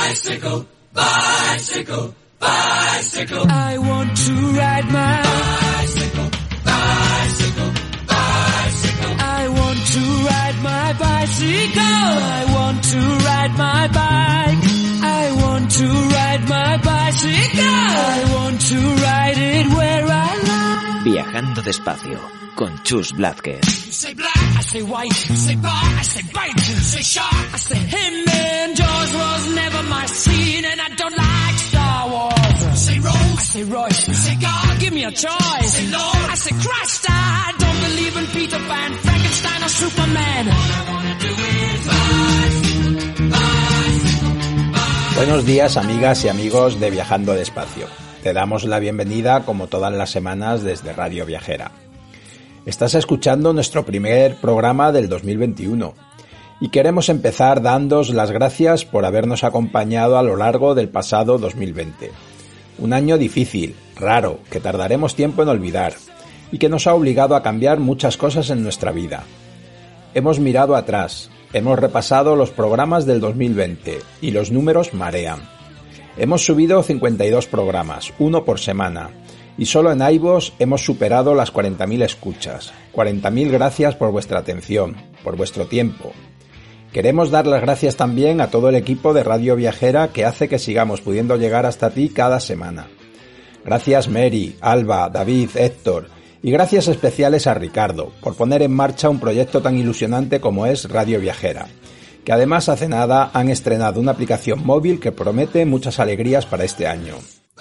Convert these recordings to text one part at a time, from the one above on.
Bicycle, bicycle, bicycle. I want to ride my bicycle, bicycle, bicycle. I want to ride my bicycle. I want to ride my bike. I want to ride my bicycle. I want to ride it where I like. Viajando despacio con Chus Blázquez. You say black, I say white. You say bar, I say bite. You say shark, I say him. And Jaws was never my scene, and I don't like Star Wars. You say Rose, I say Royce. You say God, give me a choice. Say Lord, I say Christ. I don't believe in Peter Pan, Frankenstein or Superman. All I wanna do is bicycle, bicycle, bicycle. Buenos días, amigas y amigos de Viajando Despacio. Te damos la bienvenida como todas las semanas desde Radio Viajera. Estás escuchando nuestro primer programa del 2021 y queremos empezar dándoos las gracias por habernos acompañado a lo largo del pasado 2020. Un año difícil, raro, que tardaremos tiempo en olvidar y que nos ha obligado a cambiar muchas cosas en nuestra vida. Hemos mirado atrás, hemos repasado los programas del 2020 y los números marean. Hemos subido 52 programas, uno por semana, y solo en iVoox hemos superado las 40.000 escuchas. 40.000 gracias por vuestra atención, por vuestro tiempo. Queremos dar las gracias también a todo el equipo de Radio Viajera que hace que sigamos pudiendo llegar hasta ti cada semana. Gracias Mary, Alba, David, Héctor, y gracias especiales a Ricardo por poner en marcha un proyecto tan ilusionante como es Radio Viajera, que además hace nada han estrenado una aplicación móvil que promete muchas alegrías para este año.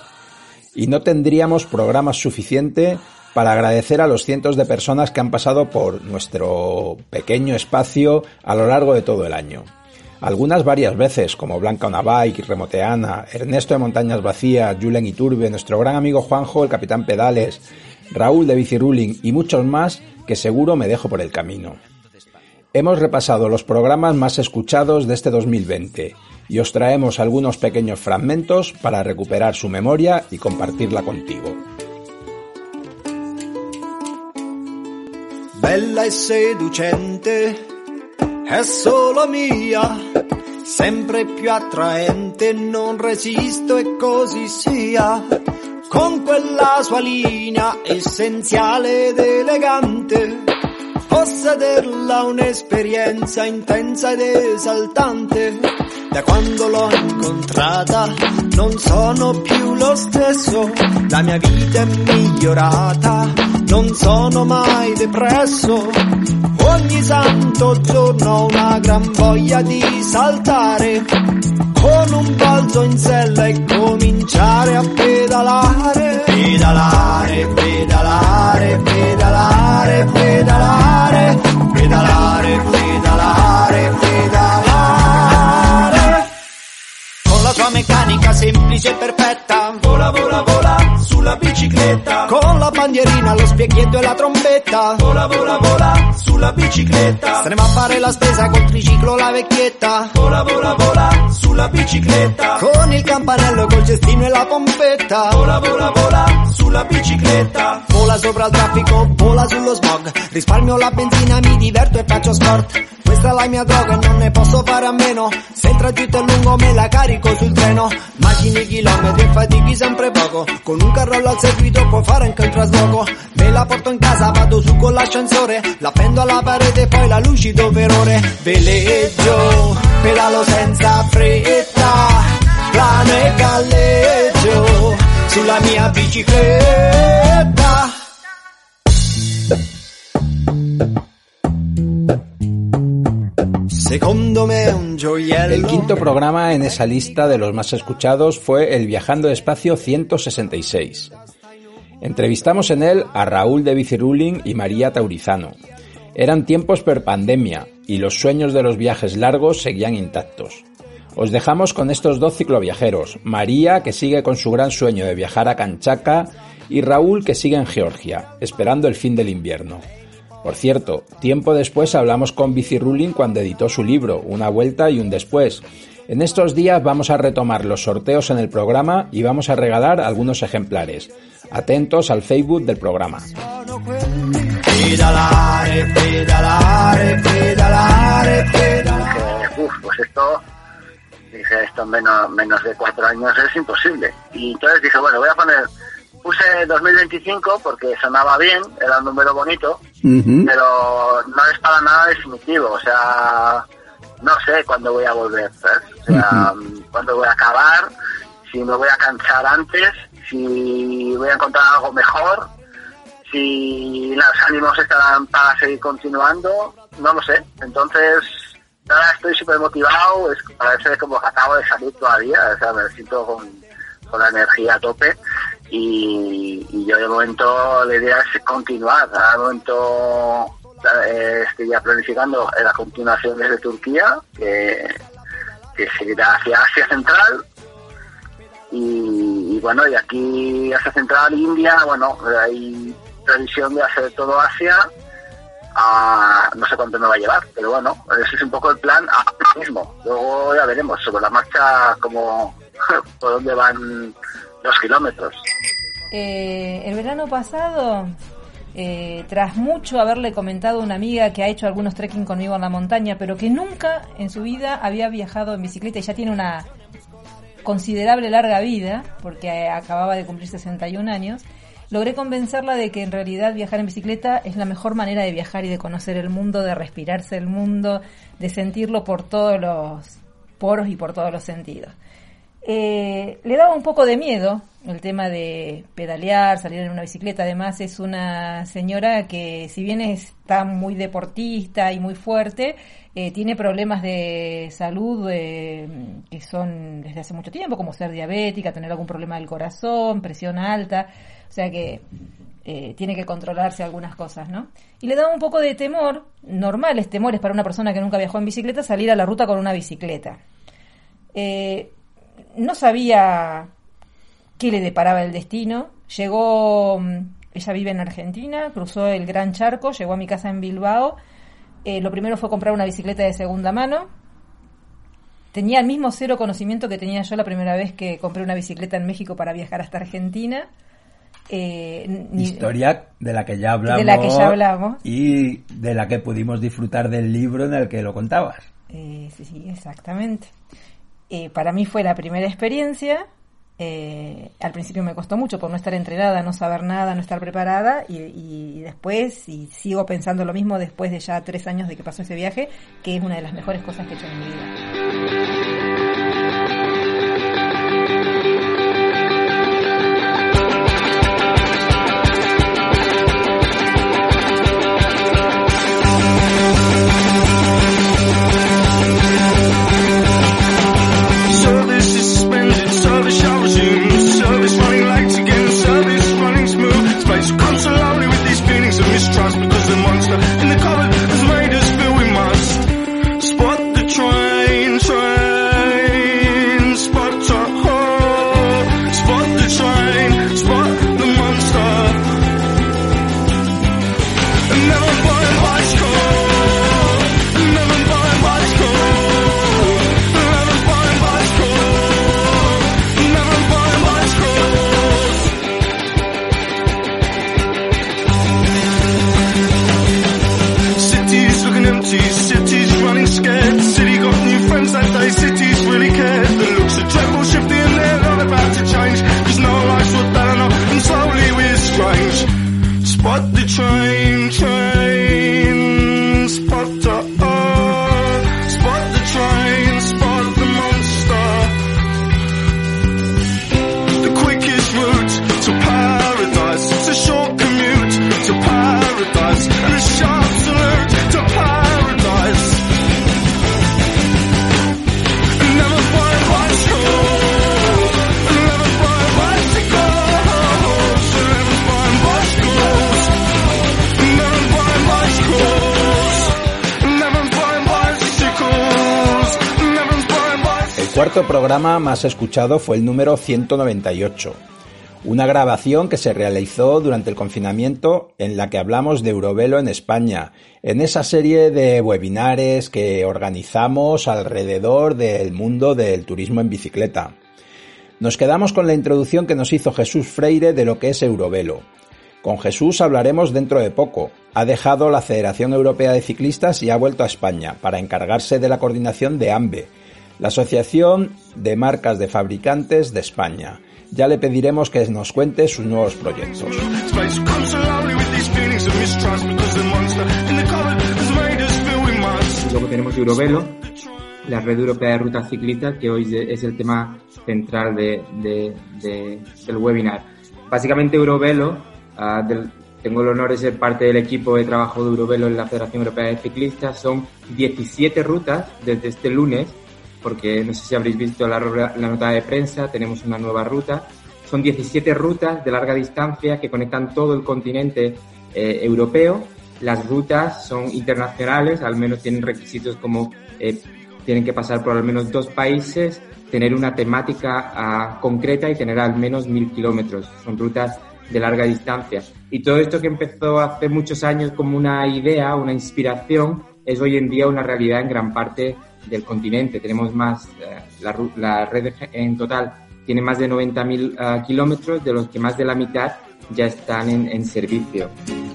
Y no tendríamos programas suficiente para agradecer a los cientos de personas que han pasado por nuestro pequeño espacio a lo largo de todo el año. Algunas varias veces, como Blanca Onabike, Remoteana, Ernesto de Montañas Vacías, Julen Iturbe, nuestro gran amigo Juanjo, el Capitán Pedales, Raúl de Biciruling y muchos más que seguro me dejo por el camino. Hemos repasado los programas más escuchados de este 2020 y os traemos algunos pequeños fragmentos para recuperar su memoria y compartirla contigo. Bella e seducente, è solo mia, sempre più attraente, non resisto e così sia, con quella sua linea essenziale ed elegante, possederla un'esperienza intensa ed esaltante. Da quando l'ho incontrata non sono più lo stesso, la mia vita è migliorata, non sono mai depresso. Ogni santo giorno ho una gran voglia di saltare, con un balzo in sella e cominciare a pedalare. Pedalare, pedalare, pedalare, pedalare, pedalare, pedalare, pedalare. Con la sua meccanica semplice e perfetta, vola, vola, vola sulla bicicletta. Con la bandierina, lo specchietto e la trombetta, vola, vola, vola sulla bicicletta. Staremo a fare la spesa col triciclo, la vecchietta, vola, vola, vola sulla bicicletta. Con il campanello, col cestino e la pompetta, vola, vola, vola sulla bicicletta. Vola sopra il traffico, vola sullo smog, risparmio la benzina, mi diverto e faccio sport. Questa è la mia droga e non ne posso fare a meno, se il tragitto è lungo me la carico sul treno. Macini chilometri e fatichi sempre poco, con un carrello al seguito può fare anche il trasloco. Me la porto in casa, vado su con l'ascensore, la appendo alla parete e poi la lucido per ore. Veleggio, pedalo senza fretta, plano e galleggio sulla mia bicicletta. Secondo me è un gioiello. El quinto programa en esa lista de los más escuchados fue el Viajando Despacio 166. Entrevistamos en él a Raúl de Biciruling y María Taurizano. Eran tiempos per pandemia y los sueños de los viajes largos seguían intactos. Os dejamos con estos dos cicloviajeros, María, que sigue con su gran sueño de viajar a Kamchatka, y Raúl, que sigue en Georgia, esperando el fin del invierno. Por cierto, tiempo después hablamos con Biciruling cuando editó su libro, Una vuelta y un después. En estos días vamos a retomar los sorteos en el programa y vamos a regalar algunos ejemplares. Atentos al Facebook del programa. Pedalare, pedalare, pedalare, pedalare. Pues esto dije, esto en menos de 4 años es imposible. Y entonces dije, bueno, puse 2025 porque sonaba bien, era un número bonito, pero no es para nada definitivo, o sea, no sé cuándo voy a volver, ¿sabes? O sea, cuándo voy a acabar, si me voy a cansar antes, si voy a encontrar algo mejor, si los ánimos estarán para seguir continuando, no lo sé. Entonces, ahora estoy súper motivado, parece como que acabo de salir todavía, o sea, me siento con la energía a tope y yo de momento la idea es continuar. De momento estoy ya planificando la continuación desde Turquía, que seguirá hacia Asia Central. Y bueno, y aquí Asia Central, India, bueno, hay previsión de hacer todo Asia, no sé cuánto me va a llevar, pero bueno, ese es un poco el plan ahora mismo. Luego ya veremos sobre la marcha como por dónde van los kilómetros. El verano pasado, tras mucho haberle comentado a una amiga que ha hecho algunos trekking conmigo en la montaña, pero que nunca en su vida había viajado en bicicleta y ya tiene una considerable larga vida, porque acababa de cumplir 61 años, logré convencerla de que en realidad viajar en bicicleta es la mejor manera de viajar y de conocer el mundo, de respirarse el mundo, de sentirlo por todos los poros y por todos los sentidos. Le daba un poco de miedo el tema de pedalear, salir en una bicicleta. Además es una señora que, si bien está muy deportista y muy fuerte, tiene problemas de salud que son desde hace mucho tiempo, como ser diabética, tener algún problema del corazón, presión alta, o sea que tiene que controlarse algunas cosas, ¿no? Y le daba un poco de temor, normales temores para una persona que nunca viajó en bicicleta, salir a la ruta con una bicicleta. No sabía qué le deparaba el destino. Llegó, ella vive en Argentina, cruzó el Gran Charco, llegó a mi casa en Bilbao. Lo primero fue comprar una bicicleta de segunda mano. Tenía el mismo cero conocimiento que tenía yo la primera vez que compré una bicicleta en México para viajar hasta Argentina. Historia de la que ya hablamos y de la que pudimos disfrutar del libro en el que lo contabas. Sí, exactamente. Para mí fue la primera experiencia. Al principio me costó mucho por no estar entrenada, no saber nada, no estar preparada, y después, y sigo pensando lo mismo después de ya 3 años de que pasó ese viaje, que es una de las mejores cosas que he hecho en mi vida. El cuarto programa más escuchado fue el número 198, una grabación que se realizó durante el confinamiento en la que hablamos de Eurovelo en España, en esa serie de webinares que organizamos alrededor del mundo del turismo en bicicleta. Nos quedamos con la introducción que nos hizo Jesús Freire de lo que es Eurovelo. Con Jesús hablaremos dentro de poco. Ha dejado la Federación Europea de Ciclistas y ha vuelto a España para encargarse de la coordinación de AMBE, la Asociación de Marcas de Fabricantes de España. Ya le pediremos que nos cuente sus nuevos proyectos. Luego tenemos Eurovelo, la red europea de rutas ciclistas, que hoy es el tema central del webinar. Básicamente Eurovelo, tengo el honor de ser parte del equipo de trabajo de Eurovelo en la Federación Europea de Ciclistas. Son 17 rutas desde este lunes, porque no sé si habréis visto la nota de prensa, tenemos una nueva ruta. Son 17 rutas de larga distancia que conectan todo el continente europeo. Las rutas son internacionales, al menos tienen requisitos como tienen que pasar por al menos 2 países, tener una temática concreta y tener al menos 1.000 kilómetros. Son rutas de larga distancia. Y todo esto que empezó hace muchos años como una idea, una inspiración, es hoy en día una realidad en gran parte del continente. Tenemos más, la red en total tiene más de 90.000 kilómetros, de los que más de la mitad ya están en servicio.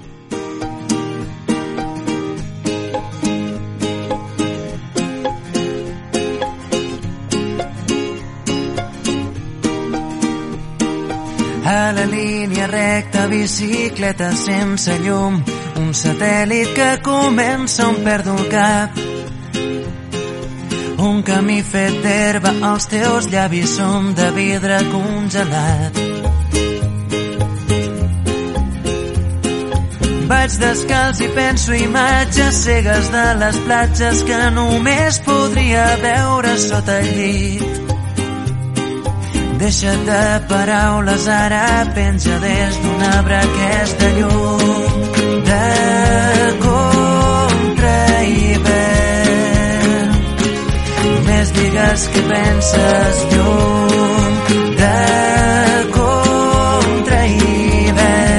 A la línia recta, bicicleta sense llum, un satèl·lit que comença on perdo el cap. Un camí fet d'herba, els teus llavis són de vidre congelat. Vaig descalç i penso imatges cegues de les platges que només podria veure sota el llit. Deixa't de paraules, ara penja des d'un arbre aquesta llum de contra hivern. Només digues que penses llum de contra hivern.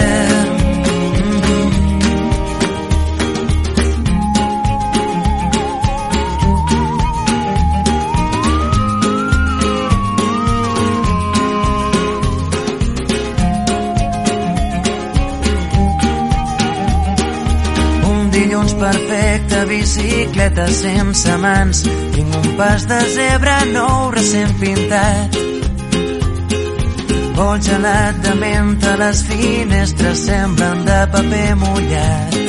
Dilluns perfecte, bicicleta sense mans, tinc un pas de zebra nou recent pintat. Vol gelat de menta, les finestres semblen de paper mullat.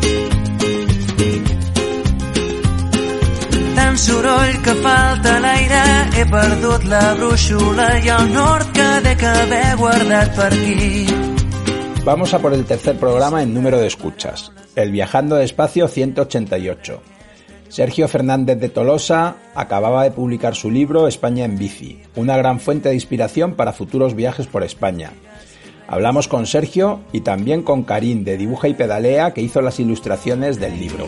Tant soroll que falta l'aire, he perdut la brúixola i el nord que dec haver guardat per aquí. Vamos a por el tercer programa en número de escuchas, el Viajando Despacio 188. Sergio Fernández de Tolosa acababa de publicar su libro España en bici, una gran fuente de inspiración para futuros viajes por España. Hablamos con Sergio y también con Karim de Dibuja y Pedalea, que hizo las ilustraciones del libro.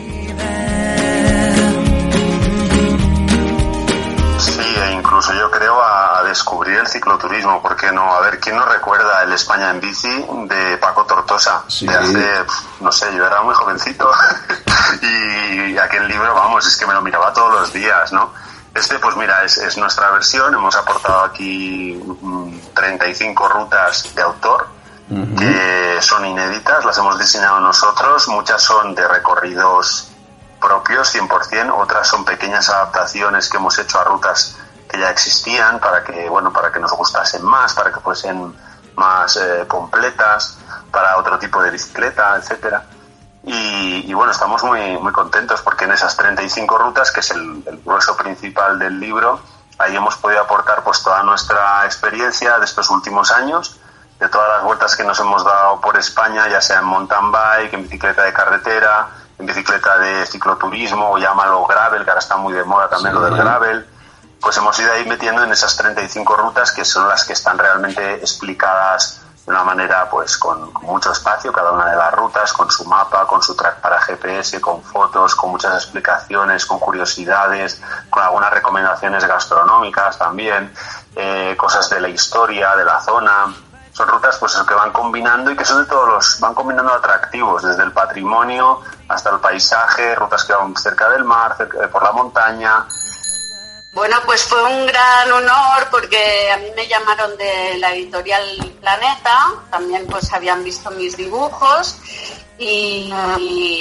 Incluso yo creo a descubrir el cicloturismo, ¿por qué no? A ver, ¿quién no recuerda el España en bici de Paco Tortosa? Sí. De hace, no sé, yo era muy jovencito y aquel libro, vamos, es que me lo miraba todos los días, ¿no? Pues mira, es nuestra versión, hemos aportado aquí 35 rutas de autor, que son inéditas, las hemos diseñado nosotros, muchas son de recorridos propios 100%, otras son pequeñas adaptaciones que hemos hecho a rutas que ya existían para que nos gustasen más, para que fuesen más completas, para otro tipo de bicicleta, etcétera. Y bueno, estamos muy muy contentos porque en esas 35 rutas, que es el grueso principal del libro, ahí hemos podido aportar pues toda nuestra experiencia de estos últimos años, de todas las vueltas que nos hemos dado por España, ya sea en mountain bike, en bicicleta de carretera, en bicicleta de cicloturismo, o llámalo gravel, que ahora está muy de moda también lo del gravel. Pues hemos ido ahí metiendo en esas 35 rutas, que son las que están realmente explicadas de una manera pues con mucho espacio, cada una de las rutas, con su mapa, con su track para GPS, con fotos, con muchas explicaciones, con curiosidades, con algunas recomendaciones gastronómicas también, cosas de la historia, de la zona. Son rutas pues que van combinando y que son de van combinando atractivos, desde el patrimonio hasta el paisaje, rutas que van cerca del mar, por la montaña. Bueno, pues fue un gran honor porque a mí me llamaron de la editorial Planeta, también pues habían visto mis dibujos y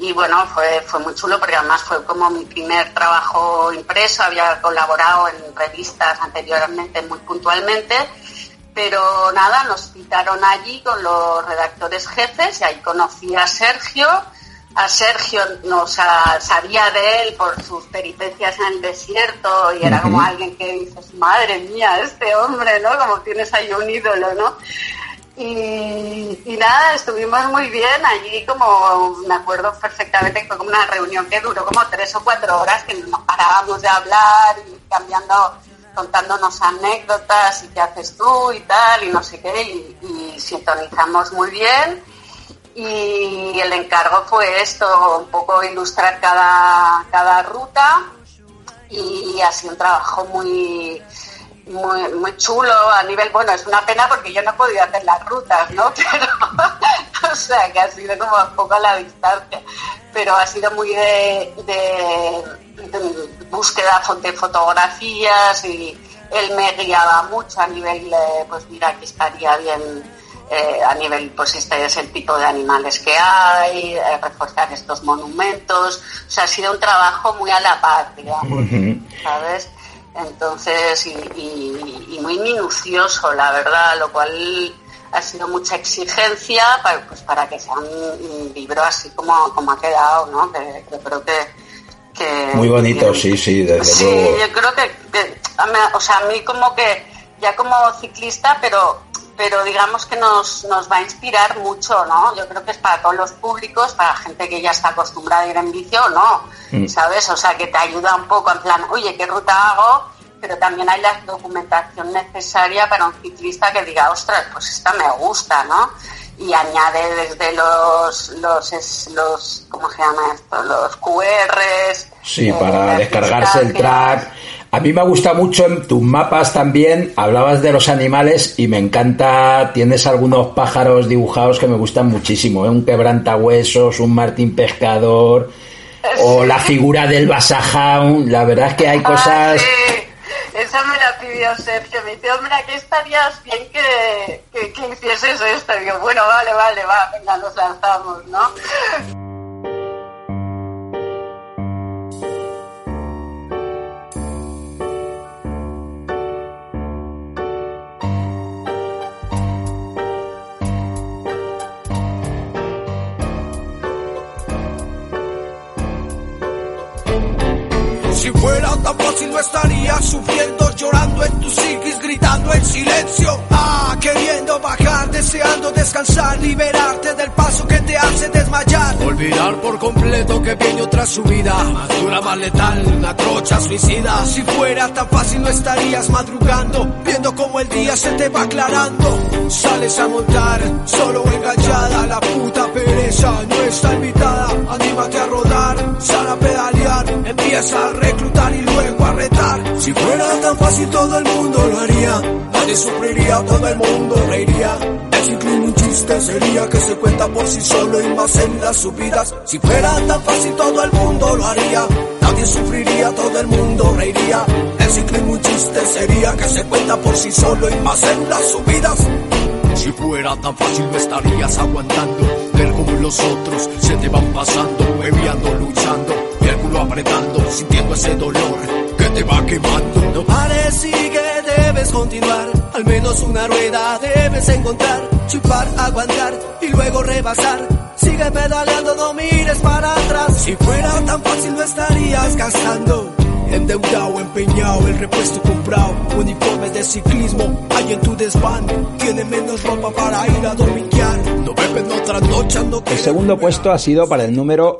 Y bueno, fue muy chulo porque además fue como mi primer trabajo impreso, había colaborado en revistas anteriormente muy puntualmente, pero nada, nos citaron allí con los redactores jefes y ahí conocí a Sergio. A Sergio sabía de él por sus peripecias en el desierto y era como alguien que dices, madre mía, este hombre, ¿no? Como tienes ahí un ídolo, ¿no? Y nada, estuvimos muy bien allí, como me acuerdo perfectamente que fue como una reunión que duró como 3 o 4 horas, que no parábamos de hablar y contándonos anécdotas y qué haces tú y tal y no sé qué, y sintonizamos muy bien. Y el encargo fue esto, un poco ilustrar cada ruta, y ha sido un trabajo muy chulo a nivel, bueno, es una pena porque yo no he podido hacer las rutas, ¿no? Pero, o sea, que ha sido como un poco a la distancia, pero ha sido muy de búsqueda de fotografías, y él me guiaba mucho a nivel, pues mira, aquí estaría bien, a nivel, pues este es el tipo de animales que hay, reforzar estos monumentos, o sea, ha sido un trabajo muy a la par, digamos, ¿sabes? Entonces, y muy minucioso, la verdad, lo cual ha sido mucha exigencia para que sea un libro así como ha quedado, ¿no? Que creo que muy bonito, sí, desde luego. Sí, yo creo que o sea, a mí como que, ya como ciclista, pero digamos que nos va a inspirar mucho, ¿no? Yo creo que es para todos los públicos, para gente que ya está acostumbrada a ir en bici o no, ¿sabes? O sea, que te ayuda un poco en plan, oye, ¿qué ruta hago? Pero también hay la documentación necesaria para un ciclista que diga, ostras, pues esta me gusta, ¿no? Y añade desde los ¿cómo se llama esto? Los QRs. Sí, para descargarse el track. A mí me gusta mucho en tus mapas también, hablabas de los animales y me encanta, tienes algunos pájaros dibujados que me gustan muchísimo, un quebrantahuesos, un martín pescador, o la figura del Basajaun, la verdad es que hay cosas... Sí. Esa me la pidió Sergio, me dice, hombre, aquí estarías bien que hicieses esto. Y yo, bueno, vale, va, venga, nos lanzamos, ¿no? Si fuera tan fácil no estarías sufriendo, llorando en tus psiquis, gritando en silencio. Queriendo bajar, deseando descansar, liberarte del paso que te hace desmayar. Olvidar por completo que viene otra subida, más dura, más letal, una trocha suicida. Si fuera tan fácil no estarías madrugando, viendo cómo el día se te va aclarando. Sales a montar, solo enganchada, la puta pereza no está invitada. Anímate a rodar, sal a pedalear, empieza a reclutar y luego a retar. Si fuera tan fácil todo el mundo lo haría, nadie sufriría, todo el mundo reiría. El ciclismo un chiste sería que se cuenta por sí solo y más en las subidas. Si fuera tan fácil todo el mundo lo haría, nadie sufriría, todo el mundo reiría. El ciclismo un chiste sería que se cuenta por sí solo y más en las subidas. Si fuera tan fácil no estarías aguantando, ver como los otros se te van pasando, bebiendo, luchando, y el culo apretando, sintiendo ese dolor que te va quemando. No pares, sigue, debes continuar, al menos una rueda debes encontrar, chupar, aguantar y luego rebasar. Sigue pedaleando, no mires para atrás. Si fuera tan fácil no estarías gastando, endeudado, empeñado, el repuesto comprado, uniformes de ciclismo hay en tu desván, tiene menos ropa para ir a dominguear, no beben otra noche, no. El segundo puesto ha sido para el número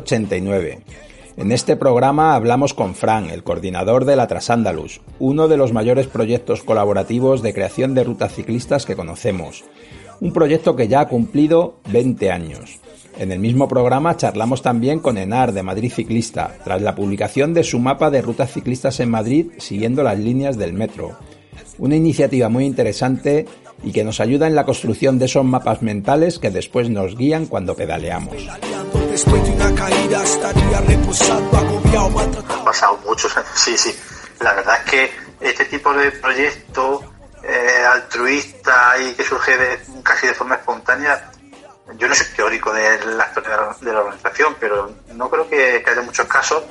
189. En este programa hablamos con Fran, el coordinador de la Trasandalus, uno de los mayores proyectos colaborativos de creación de rutas ciclistas que conocemos. Un proyecto que ya ha cumplido 20 años. En el mismo programa charlamos también con Enar de Madrid Ciclista, tras la publicación de su mapa de rutas ciclistas en Madrid siguiendo las líneas del metro. Una iniciativa muy interesante y que nos ayuda en la construcción de esos mapas mentales que después nos guían cuando pedaleamos. Después de una caída estaría reposando, agobiado, maltratado. Han pasado muchos años, sí. La verdad es que este tipo de proyecto altruista y que surge casi de forma espontánea, yo no soy teórico de la historia de la organización, pero no creo que haya muchos casos,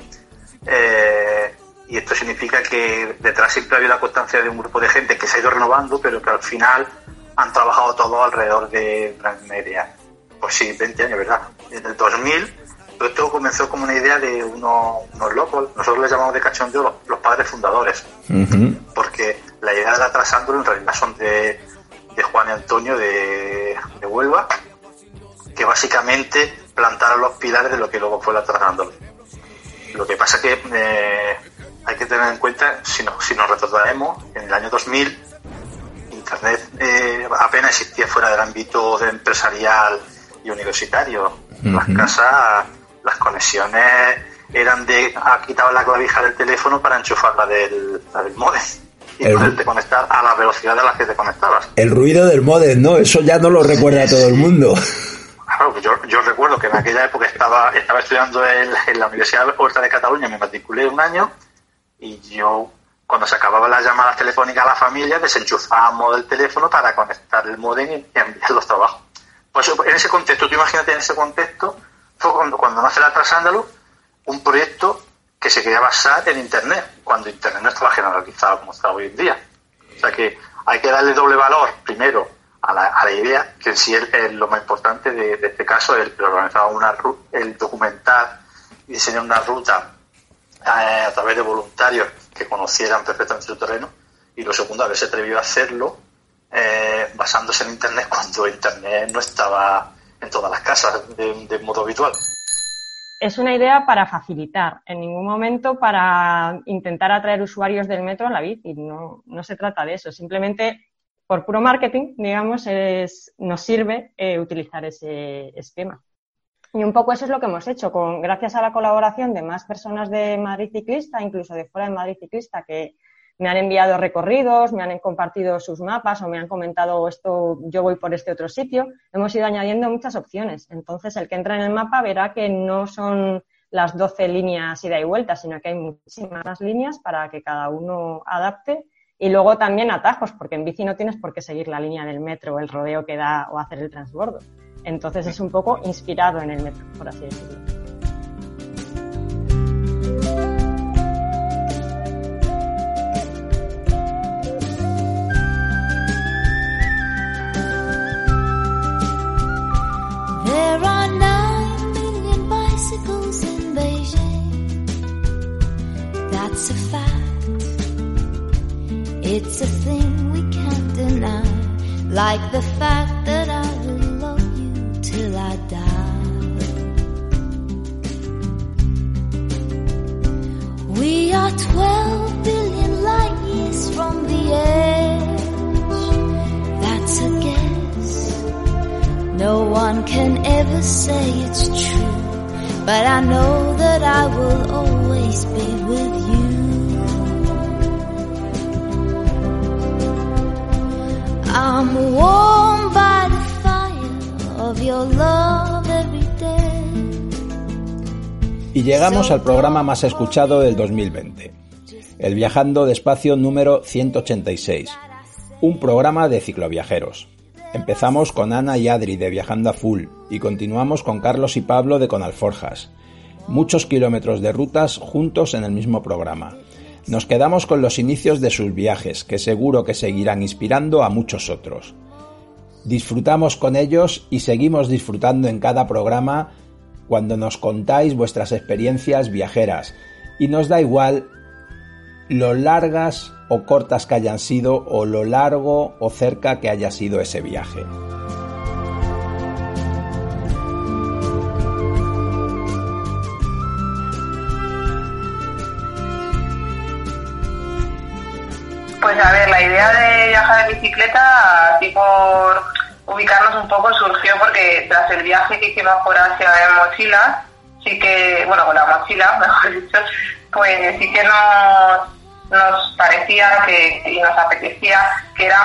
y esto significa que detrás siempre ha habido la constancia de un grupo de gente que se ha ido renovando, pero que al final han trabajado todos alrededor de una misma idea. Pues sí, 20 años, ¿verdad? En el 2000, todo esto comenzó como una idea de unos locos, nosotros les llamamos de cachondeo los padres fundadores, porque la idea de la Trasándolo en realidad son de Juan y Antonio de Huelva, que básicamente plantaron los pilares de lo que luego fue la Trasándolo. Lo que pasa que hay que tener en cuenta, si nos retrotraemos, en el año 2000 Internet apenas existía fuera del ámbito empresarial y universitario. Las casas, las conexiones eran quitaban la clavija del teléfono para enchufarla del módem y poderte conectar a la velocidad de la que te conectabas. El ruido del módem, ¿no? Eso ya no lo recuerda todo el mundo. Claro, pues yo recuerdo que en aquella época estaba estudiando en la Universidad Horta de Cataluña, me matriculé un año, y yo, cuando se acababan las llamadas telefónicas a la familia, desenchufábamos el teléfono para conectar el módem y enviar los trabajos. Pues en ese contexto, tú imagínate, en ese contexto, fue cuando nace la Trasándalo, un proyecto que se quería basar en Internet, cuando Internet no estaba generalizado como está hoy en día. O sea que hay que darle doble valor, primero, a la idea, que en sí es lo más importante de este caso, el organizar el documentar y diseñar una ruta a través de voluntarios que conocieran perfectamente su terreno, y lo segundo, haberse atrevido a hacerlo basándose en Internet cuando Internet no estaba en todas las casas de modo habitual. Es una idea para facilitar, en ningún momento para intentar atraer usuarios del metro a la bici, no se trata de eso, simplemente por puro marketing, digamos, nos sirve utilizar ese esquema. Y un poco eso es lo que hemos hecho, gracias a la colaboración de más personas de Madrid Ciclista, incluso de fuera de Madrid Ciclista, que me han enviado recorridos, me han compartido sus mapas o me han comentado esto, yo voy por este otro sitio. Hemos ido añadiendo muchas opciones. Entonces, el que entra en el mapa verá que no son las 12 líneas ida y vuelta, sino que hay muchísimas más líneas para que cada uno adapte. Y luego también atajos, porque en bici no tienes por qué seguir la línea del metro o el rodeo que da o hacer el transbordo. Entonces es un poco inspirado en el metro, por así decirlo. There are 9 million bicycles in Beijing. That's a fact. It's a thing we can't deny. Like the fact that I will love you till I die. We are 12 billion light years from the edge. That's a guess. No one can ever say it's true, but I know that I will always be with you. I'm warmed by the fire of your love every day. Y llegamos al programa más escuchado del 2020, el Viajando Despacio número 186, un programa de cicloviajeros. Empezamos con Ana y Adri de Viajando a Full y continuamos con Carlos y Pablo de Conalforjas. Muchos kilómetros de rutas juntos en el mismo programa. Nos quedamos con los inicios de sus viajes, que seguro que seguirán inspirando a muchos otros. Disfrutamos con ellos y seguimos disfrutando en cada programa cuando nos contáis vuestras experiencias viajeras, y nos da igual lo largas o cortas que hayan sido o lo largo o cerca que haya sido ese viaje. Pues a ver, la idea de viajar en bicicleta, así por ubicarnos un poco, surgió porque tras el viaje que hicimos por Asia en mochila, sí que, bueno, con la mochila, mejor dicho, pues sí que nos parecía y nos apetecía que era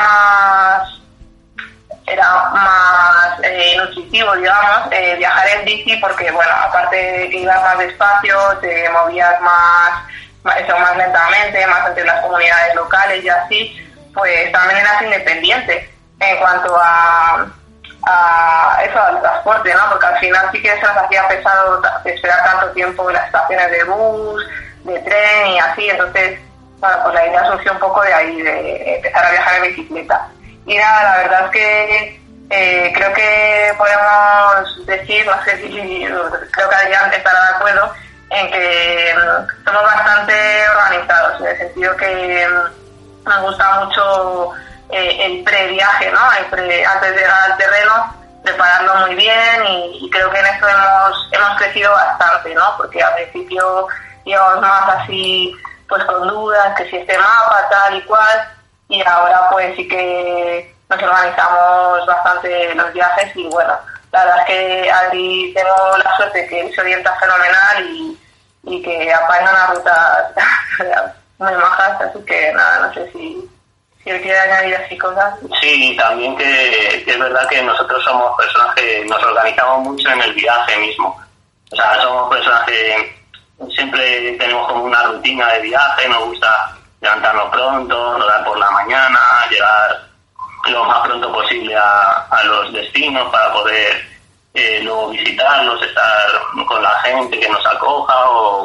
más nutritivo, digamos, viajar en bici, porque, bueno, aparte de que ibas más despacio, te movías más lentamente, más entre las comunidades locales y así, pues también eras independiente en cuanto a al transporte, ¿no? Porque al final sí que se nos hacía pesado esperar tanto tiempo en las estaciones de bus, de tren y así. Entonces, bueno, pues la idea surgió un poco de ahí, de empezar a viajar en bicicleta. Y nada, la verdad es que creo que podemos decir, no sé si creo que Adrián estará de acuerdo, en que somos bastante organizados, en el sentido que nos gusta mucho el previaje, ¿no? Antes de llegar al terreno, prepararlo muy bien, y creo que en esto hemos crecido bastante, ¿no? Porque al principio íbamos más así, pues con dudas, que si este mapa, tal y cual, y ahora pues sí que nos organizamos bastante los viajes, y bueno, la verdad es que Adri, tengo la suerte que él se orienta fenomenal y que apaña unas rutas muy majas, así que nada, no sé si él quiere añadir así cosas. Sí, también que es verdad que nosotros somos personas que nos organizamos mucho en el viaje mismo. O sea, somos personas que siempre tenemos como una rutina de viaje, nos gusta levantarnos pronto, rodar por la mañana, llegar lo más pronto posible a los destinos para poder luego visitarlos, estar con la gente que nos acoja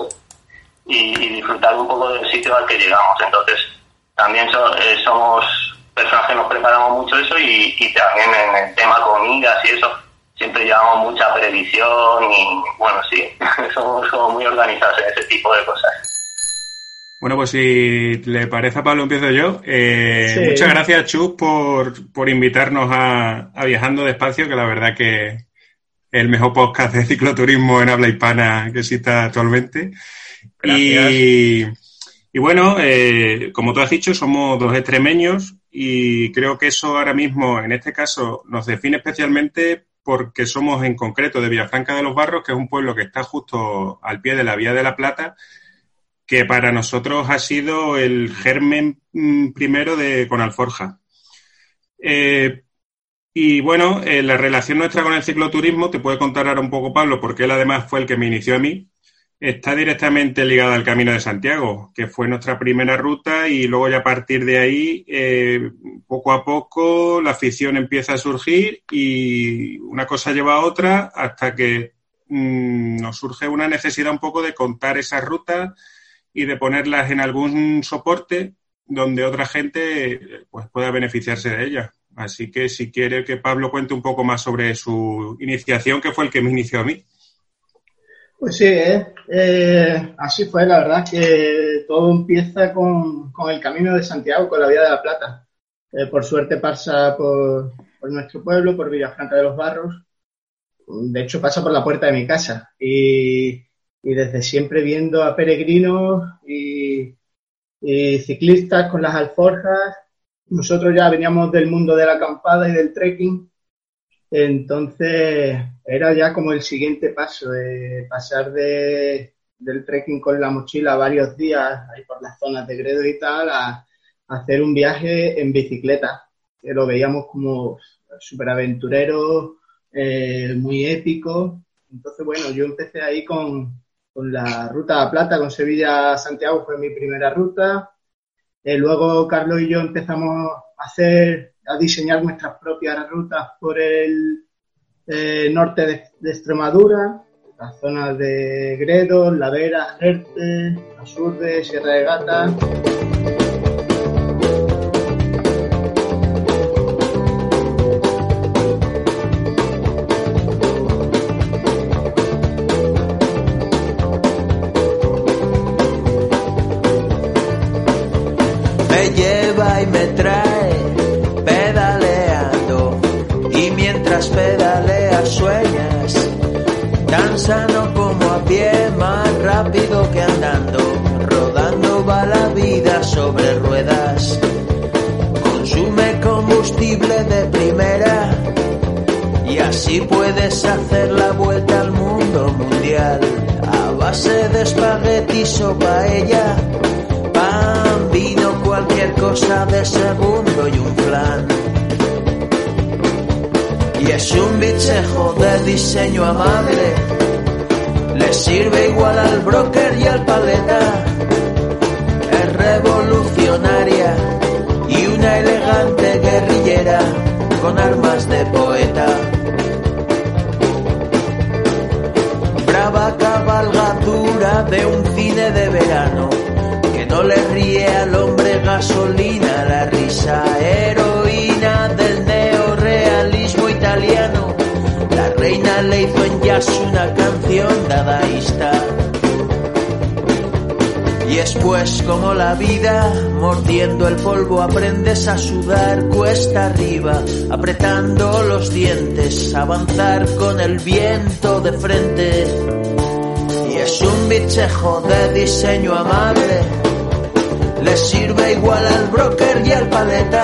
y disfrutar un poco del sitio al que llegamos. Entonces, también somos personas que nos preparamos mucho eso, y también en el tema comidas y eso, siempre llevamos mucha previsión y, bueno, sí, somos muy organizados en ese tipo de cosas. Bueno, pues si le parece a Pablo, empiezo yo. Sí. Muchas gracias, Chus, por invitarnos a Viajando Despacio, que la verdad que es el mejor podcast de cicloturismo en habla hispana que exista actualmente. Gracias. Y bueno, como tú has dicho, somos dos extremeños, y creo que eso ahora mismo, en este caso, nos define especialmente porque somos en concreto de Villafranca de los Barros, que es un pueblo que está justo al pie de la Vía de la Plata, que para nosotros ha sido el germen primero con Alforja. Y bueno, la relación nuestra con el cicloturismo, te puede contar ahora un poco Pablo, porque él además fue el que me inició a mí, está directamente ligada al Camino de Santiago, que fue nuestra primera ruta, y luego ya a partir de ahí, poco a poco, la afición empieza a surgir y una cosa lleva a otra hasta que nos surge una necesidad un poco de contar esas rutas y de ponerlas en algún soporte donde otra gente pues pueda beneficiarse de ellas. Así que si quiere que Pablo cuente un poco más sobre su iniciación, que fue el que me inició a mí. Pues sí, así fue, la verdad, que todo empieza con el Camino de Santiago, con la Vía de la Plata. Por suerte pasa por nuestro pueblo, por Villafranca de los Barros. De hecho, pasa por la puerta de mi casa. Y desde siempre viendo a peregrinos y ciclistas con las alforjas. Nosotros ya veníamos del mundo de la acampada y del trekking. Entonces era ya como el siguiente paso, de pasar del trekking con la mochila varios días ahí por las zonas de Gredos y tal, a hacer un viaje en bicicleta, que lo veíamos como súper aventurero, muy épico. Entonces bueno, yo empecé ahí con la Ruta de la Plata, con Sevilla a Santiago fue mi primera ruta. Luego Carlos y yo empezamos a diseñar nuestras propias rutas por el norte de Extremadura, las zonas de Gredos, La Vera, Jerte, Asurde, Sierra de Gata. Me lleva y me trae pedaleando, y mientras pedaleas sueñas, tan sano como a pie, más rápido que andando, rodando va la vida sobre ruedas, consume combustible de primera, y así puedes hacer la vuelta al mundo mundial, a base de espaguetis o paella, pan, vino, cualquier cosa de segundo y un flan. Y es un bichejo de diseño amable, le sirve igual al broker y al paleta. Es revolucionaria y una elegante guerrillera con armas de poeta. después como la vida, mordiendo el polvo aprendes a sudar cuesta arriba, apretando los dientes, avanzar con el viento de frente. Y es un bichejo de diseño amable, le sirve igual al broker y al paleta.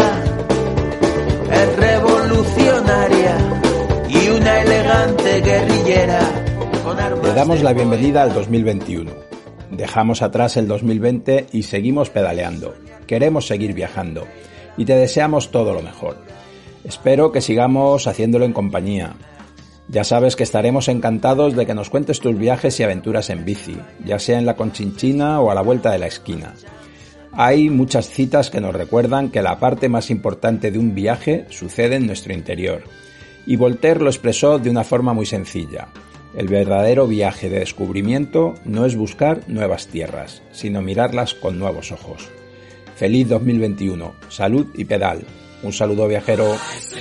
Es revolucionaria y una elegante guerrillera. Le damos la bienvenida al 2021. Dejamos atrás el 2020 y seguimos pedaleando. Queremos seguir viajando y te deseamos todo lo mejor. Espero que sigamos haciéndolo en compañía. Ya sabes que estaremos encantados de que nos cuentes tus viajes y aventuras en bici, ya sea en la Conchinchina o a la vuelta de la esquina. Hay muchas citas que nos recuerdan que la parte más importante de un viaje sucede en nuestro interior. Y Voltaire lo expresó de una forma muy sencilla. El verdadero viaje de descubrimiento no es buscar nuevas tierras, sino mirarlas con nuevos ojos. Feliz 2021, salud y pedal. Un saludo viajero.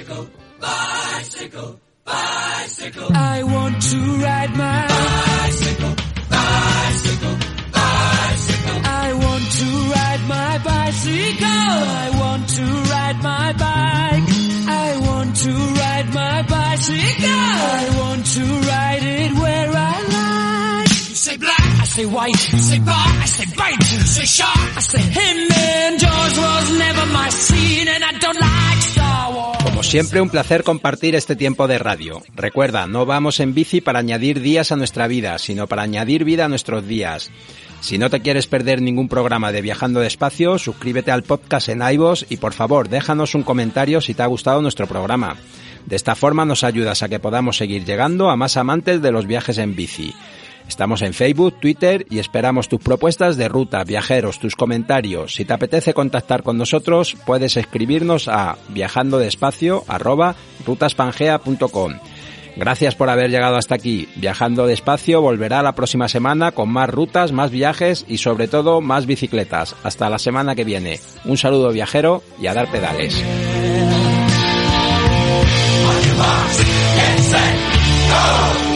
Bicycle, bicycle. I want to ride my bicycle, bicycle, bicycle. I want to ride my bicycle. I want to ride my bike. I want to ride my bicycle. I want to ride it where I like. You say black, I say white. You say bar, I say bite. You say shark, I say him. And Jaws was never my scene, and I don't like Star Wars. Como siempre, un placer compartir este tiempo de radio. Recuerda, no vamos en bici para añadir días a nuestra vida, sino para añadir vida a nuestros días. Si no te quieres perder ningún programa de Viajando Despacio, suscríbete al podcast en iVoox y por favor, déjanos un comentario si te ha gustado nuestro programa. De esta forma nos ayudas a que podamos seguir llegando a más amantes de los viajes en bici. Estamos en Facebook, Twitter y esperamos tus propuestas de ruta, viajeros, tus comentarios. Si te apetece contactar con nosotros, puedes escribirnos a viajandodespacio@rutaspangea.com. Gracias por haber llegado hasta aquí. Viajando Despacio volverá la próxima semana con más rutas, más viajes y sobre todo más bicicletas. Hasta la semana que viene. Un saludo viajero y a dar pedales. On your marks, get set, go!